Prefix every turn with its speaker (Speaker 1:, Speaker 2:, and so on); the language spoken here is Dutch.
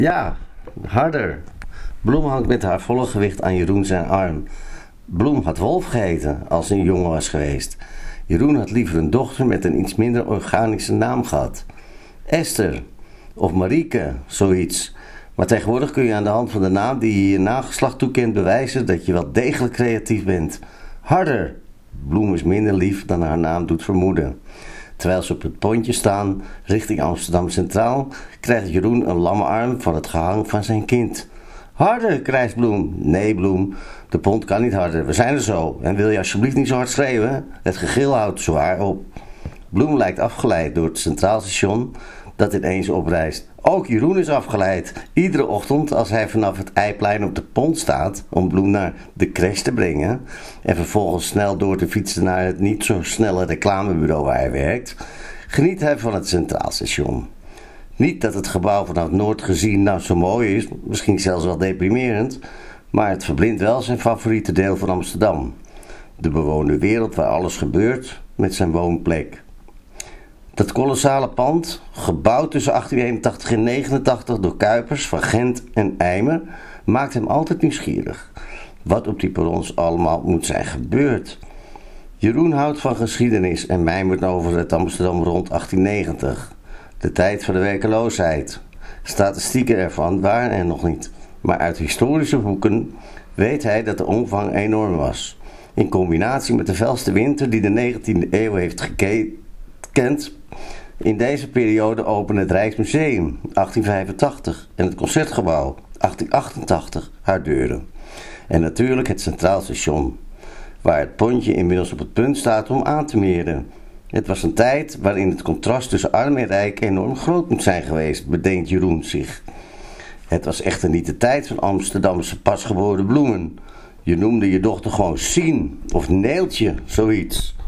Speaker 1: Ja, harder. Bloem hangt met haar volle gewicht aan Jeroen zijn arm. Bloem had Wolf geheten als ze een jongen was geweest. Jeroen had liever een dochter met een iets minder organische naam gehad. Esther of Marieke, zoiets. Maar tegenwoordig kun je aan de hand van de naam die je je nageslacht toekent bewijzen dat je wel degelijk creatief bent. Harder. Bloem is minder lief dan haar naam doet vermoeden. Terwijl ze op het pontje staan richting Amsterdam Centraal, krijgt Jeroen een lamme arm van het gehang van zijn kind. Harder, krijgt Bloem. Nee, Bloem, de pont kan niet harder. We zijn er zo. En wil je alsjeblieft niet zo hard schreeuwen? Het gegil houdt zwaar op. Bloem lijkt afgeleid door het Centraal Station dat ineens oprijst. Ook Jeroen is afgeleid. Iedere ochtend als hij vanaf het Eiplein op de pont staat om Bloem naar de crash te brengen en vervolgens snel door te fietsen naar het niet zo snelle reclamebureau waar hij werkt, geniet hij van het Centraal Station. Niet dat het gebouw vanaf Noord gezien nou zo mooi is, misschien zelfs wel deprimerend, maar het verblindt wel zijn favoriete deel van Amsterdam. De bewoonde wereld waar alles gebeurt met zijn woonplek. Dat kolossale pand, gebouwd tussen 1881 en 1889 door Kuipers van Gent en Eymer, maakt hem altijd nieuwsgierig. Wat op die perrons allemaal moet zijn gebeurd. Jeroen houdt van geschiedenis en mijmert over het Amsterdam rond 1890. De tijd van de werkeloosheid. Statistieken ervan waren er nog niet. Maar uit historische boeken weet hij dat de omvang enorm was. In combinatie met de felste winter die de 19e eeuw heeft gekend. In deze periode opende het Rijksmuseum 1885 en het Concertgebouw 1888 haar deuren. En natuurlijk het Centraal Station, waar het pontje inmiddels op het punt staat om aan te meren. Het was een tijd waarin het contrast tussen arm en rijk enorm groot moet zijn geweest, bedenkt Jeroen zich. Het was echter niet de tijd van Amsterdamse pasgeboren bloemen. Je noemde je dochter gewoon Sien of Neeltje, zoiets.